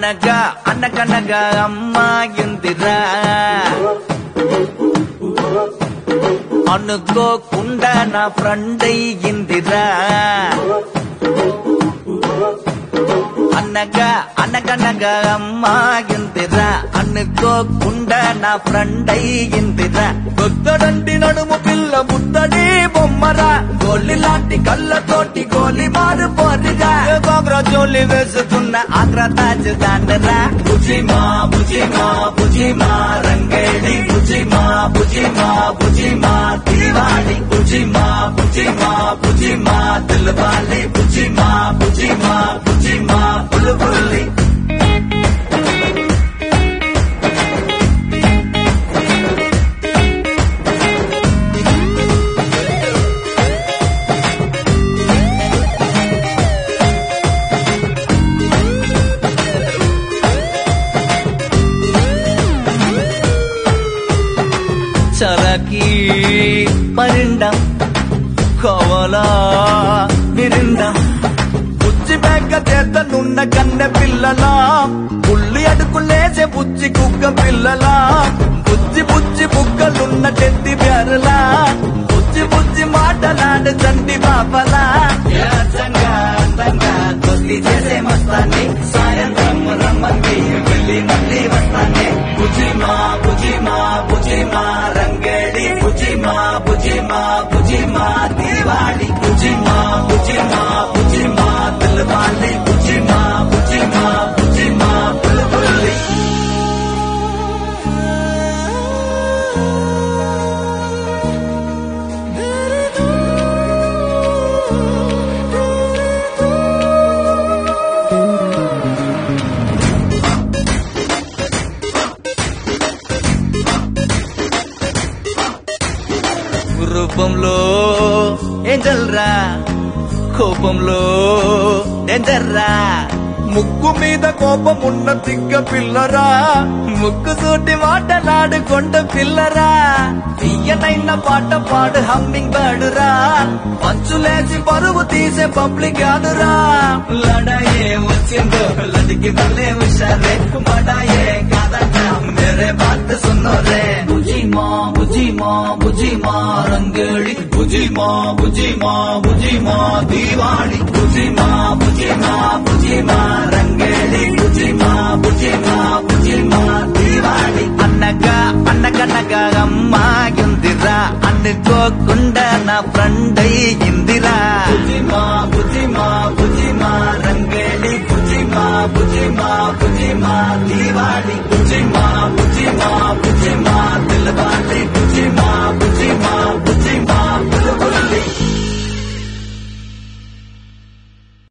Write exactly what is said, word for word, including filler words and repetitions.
అనగా అనగనగా అమ్మాయిందిరా అనుకోకుండా నా ఫ్రెండ్ అయ్యిందిరా అనగా అనగనగా అమ్మాయిందిరా అనుకోకుండా నా ఫ్రెండ్ అయ్యిందిరా బుద్ధడంటి నడుము పిల్ల బుద్ధడి బొమ్మరా గోలి లాంటి కళ్ళతోటి గోలి మారు పోరిగా గోగ్రా జోలి వేసుకున్న ఆగ్రా తాజ్ దాండరా బుజిమా బుజిమా బుజిమా రంగేడి బుజిమా బుజిమా బుజిమా దివాడి బుజిమా బుజిమా బుజిమా దిల్వాలి బుజిమా బుజిమా బుజిమా బుల్బుల్లి చరకి మరిండం కోవలా మిరిండం బుజ్జి బేక చేతనున్న కన్నె పిల్లలా పుల్లి అడుగులేసే బుజ్జి కుక్క పిల్లలా బుజ్జి బుజ్జి బుక్కలున్న చెట్టి బేరలా బుజ్జి బుజ్జి మాటలాడే చంటి పాపలా అందంగా కొద్ది చేసే మస్తాన్ని సాయంత్రం రమ్మంది వెళ్ళి మళ్ళీ వస్తాన్ని బుజిమా బుజిమా బుజిమా రంగేడి బుజిమా బుజిమా బుజిమా దివాడి బుజిమా బుజిమా బుజిమా దిల్వాలి బుజిమా బుజిమా బుజిమా బుల్బుల్లి రూపంలో ఏంజల్రా కోపంలో డేంజర్రా ముక్కు మీద కోపం ఉన్న తిక్క పిల్లరా ముక్కు సూటి మాటలాడుకొండ పిల్లరా తీయనైన పాట పాడు హమ్మింగ్ బర్డురా పంచులేసి పరువు తీసే పబ్లిక్ గానురా లడాయే వచ్చిందో లడికి మళ్ళీ హుషారే మడాయే కాదట మేరే బాత్ సున్నో రే బుజిమా బుజిమా బుజిమా రంగేడి బుజిమా బుజిమా బుజిమా దివాడి బుజిమా బుజిమా బుజిమా రంగేడి బుజిమా బుజిమా బుజిమా దివాడి అనగా అనగనగా అమ్మాయిందిరా అనుకోకుండా నా ఫ్రెండ్ అయ్యిందిరా బుజిమా బుజిమా బుజిమా రంగేడి బుజిమా బుజిమా బుజిమా దివాడి బుజిమా బుజిమా బుజిమా దిల్వాడి బుజిమా